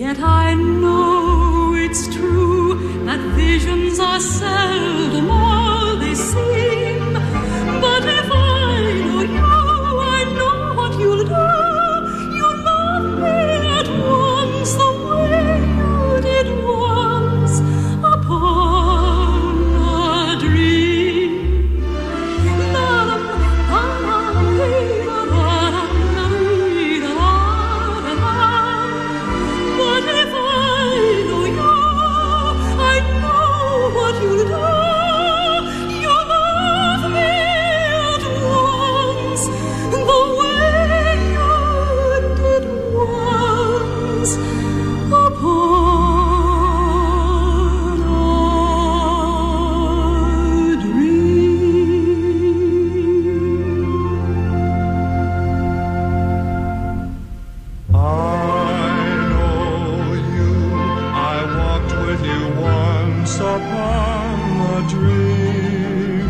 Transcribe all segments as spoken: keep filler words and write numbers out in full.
Yet I know it's true that visions are seldom all they seem. But if I know you, I know what you'll do. You'll love me at once the way you did once upon a dream. But if I know you, I know what you'll do. You'll love me at once the way you did once upon a dream. I know you, I walked with you once upon a dream.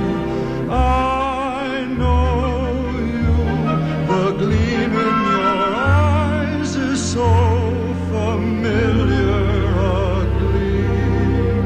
I know you, the gleam in your eyes is so familiar a gleam.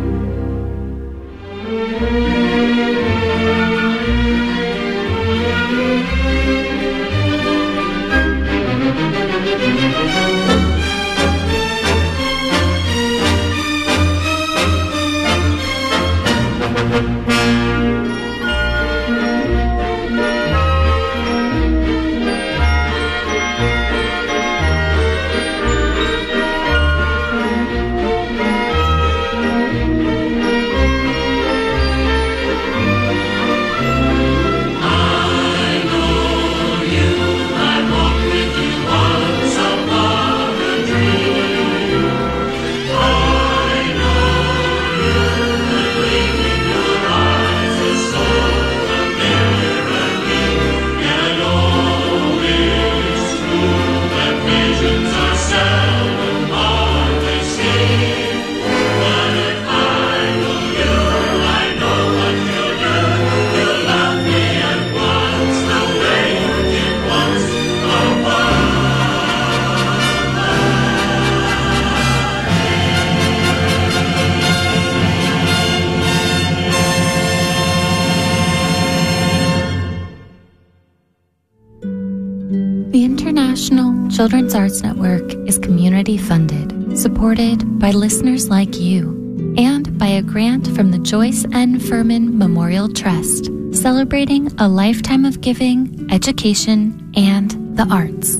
The International Children's Arts Network is community funded, supported by listeners like you, and by a grant from the Joyce N. Furman Memorial Trust, celebrating a lifetime of giving, education, and the arts.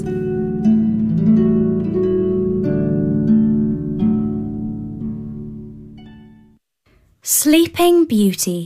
Sleeping Beauty